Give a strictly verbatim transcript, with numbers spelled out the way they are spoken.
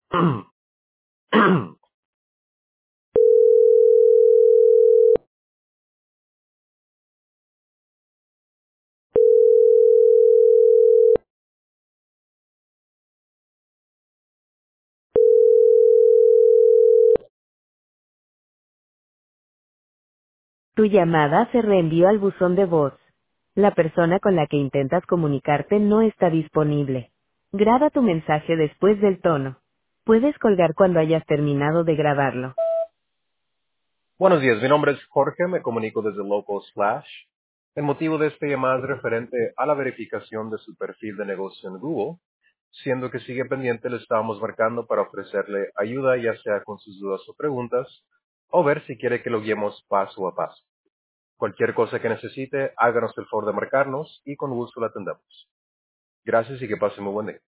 Tu llamada se reenvió al buzón de voz. La persona con la que intentas comunicarte no está disponible. Graba tu mensaje después del tono. Puedes colgar cuando hayas terminado de grabarlo. Buenos días, mi nombre es Jorge, me comunico desde Local Slash. El motivo de esta llamada es referente a la verificación de su perfil de negocio en Google, siendo que sigue pendiente le estábamos marcando para ofrecerle ayuda ya sea con sus dudas o preguntas, o ver si quiere que lo guiemos paso a paso. Cualquier cosa que necesite, háganos el favor de marcarnos y con gusto la atendemos. Gracias y que pase muy buen día.